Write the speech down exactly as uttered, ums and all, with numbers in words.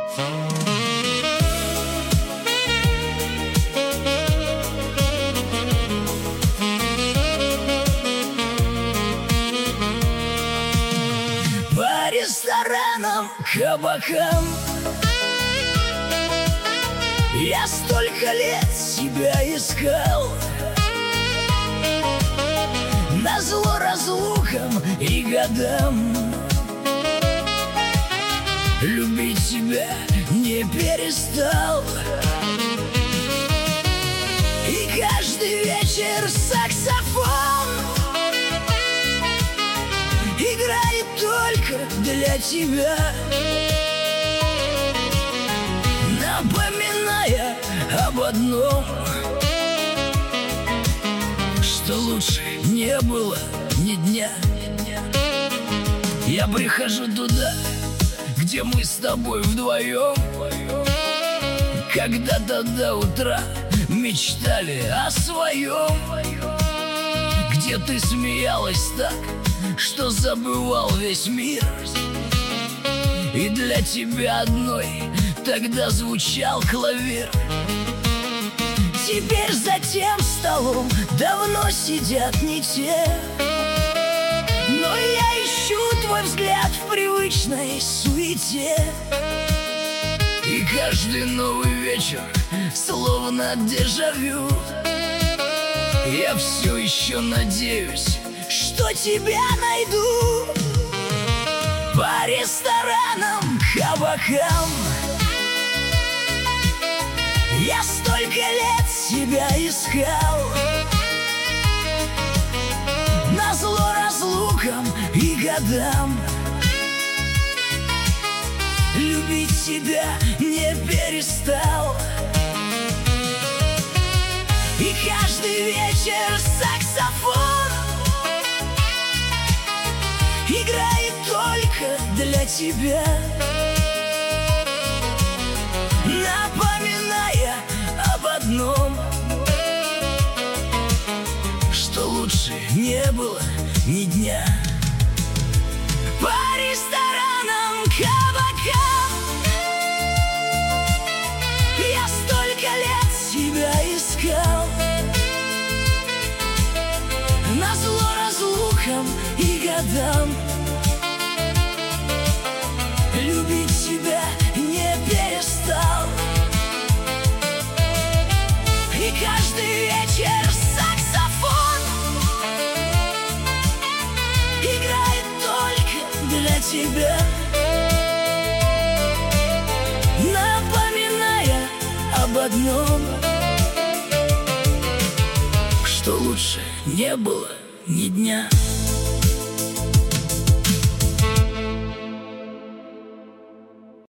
По ресторанам, кабакам я столько лет себя искал. Назло разлукам и годам любить тебя не перестал. И каждый вечер саксофон играет только для тебя, напоминая об одном, что лучше не было ни дня. Я прихожу туда, где мы с тобой вдвоем когда-то до утра мечтали о своем, где ты смеялась так, что забывал весь мир, и для тебя одной тогда звучал клавир. Теперь за тем столом давно сидят не те, но я ищу твой взгляд в привычной суете. И каждый новый вечер словно дежавю. Я все еще надеюсь, что тебя найду. По ресторанам, кабакам я столько лет себя искал. Назло разлукам и годам любить тебя не перестал. И каждый вечер саксофон играет только для тебя, напоминая об одном, что лучше не было ни дня. По ресторанам, кабакам я столько лет себя искал. Назло разлукам и годам любить тебя не перестал. И каждый вечер саксофон играет только для тебя, напоминая об одном, что лучше не было ни дня.